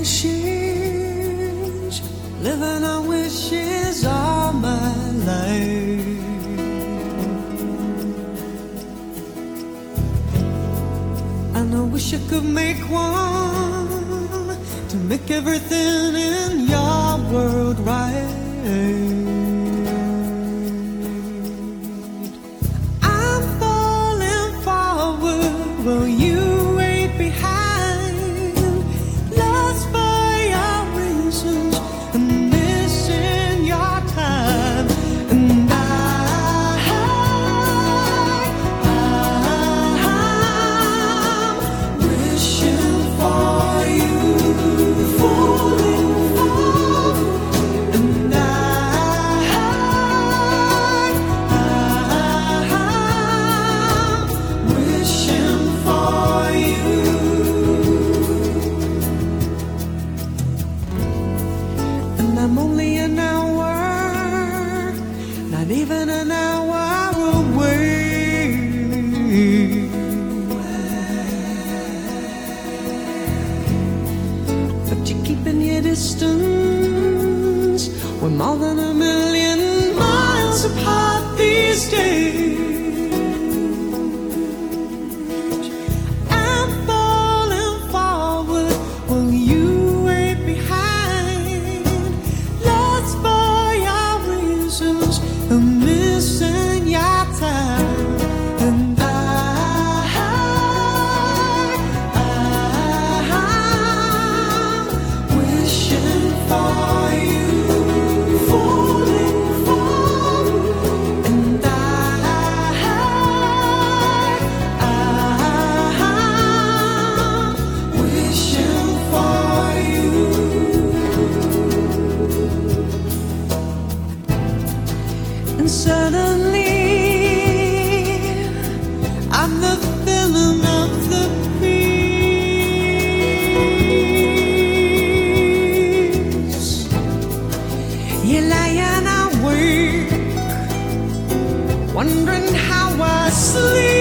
wishes, living on wishes all my life. And I wish I could make one to make everything in your world right. I'm falling forward, will you wait behind? Lost by your reasons and missing your time. And I'm wishing for you, falling forward. And I'm wishing for you. And I'm only an hour, not even an hour away. But you're keeping your distance. We're more than a million miles apart these days. I'm falling forward, will you wait behind? Lost by your reasons, I'm missing your time. And I'm wishing for you, falling forward. And I'm wishing for you. And suddenly I'm the villain of the piece. You're lying awake, wondering how I sleep.